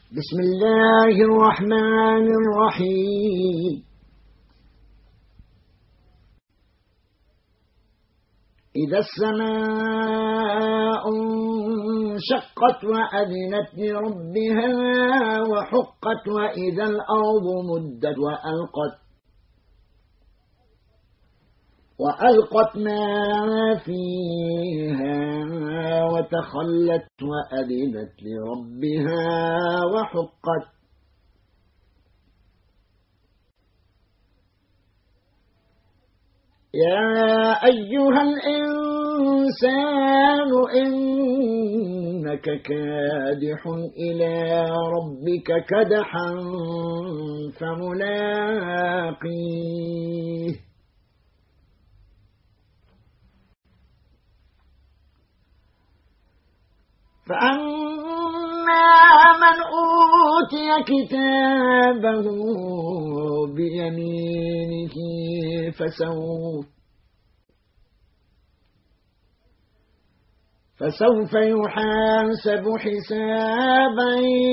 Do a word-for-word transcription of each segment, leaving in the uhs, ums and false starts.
بسم الله الرحمن الرحيم. إذا السماء انشقت وأذنت لربها وحقت وإذا الأرض مدت وألقت وألقت ما فيها وتخلت وأذنت لربها وحقت. يا أيها الإنسان إنك كادح إلى ربك كدحا فملاقيه فأما من أوتي كتابه بيمينه فسوف فسوف يحاسب حسابا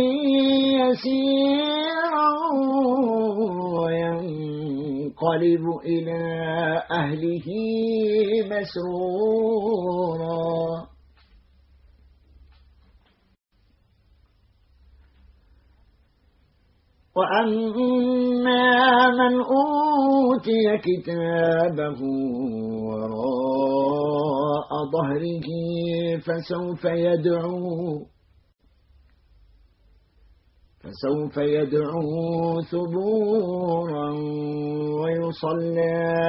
يسيرا وينقلب إلى أهله مسرورا. وأما من أوتي كتابه وراء ظهره فسوف يدعو فسوف يدعو ثبورا ويصلى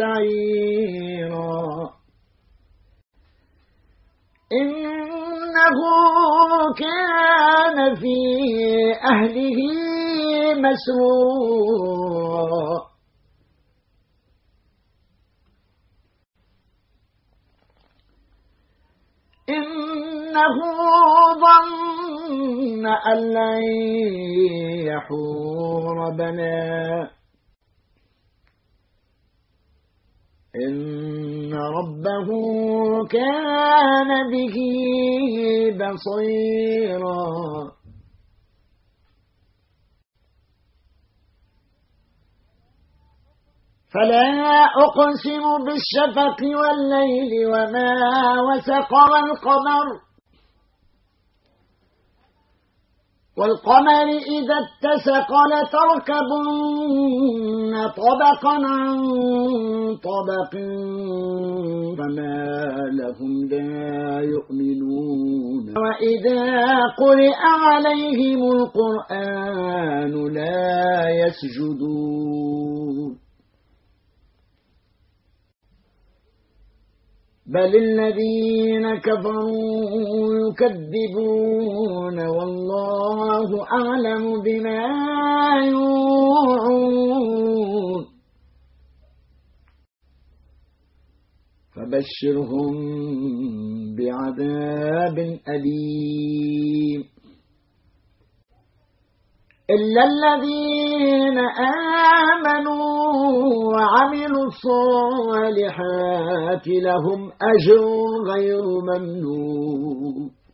سعيرا. إنه كان في أهله مسرورا. إنه ظن أن لن يحور بلى إن ربه كان به بصيرا. فلا أقسم بالشفق والليل وما وسق والقمر والقمر إذا اتسق لتركبن طبقا عن طبق فما لهم لا يؤمنون وإذا قرئ عليهم القرآن لا يسجدون بل الذين كفروا يكذبون والله أعلم بما يوعون فبشرهم بعذاب أليم إلا الذين آمنوا وعملوا الصالحات لهم أجر غير ممنون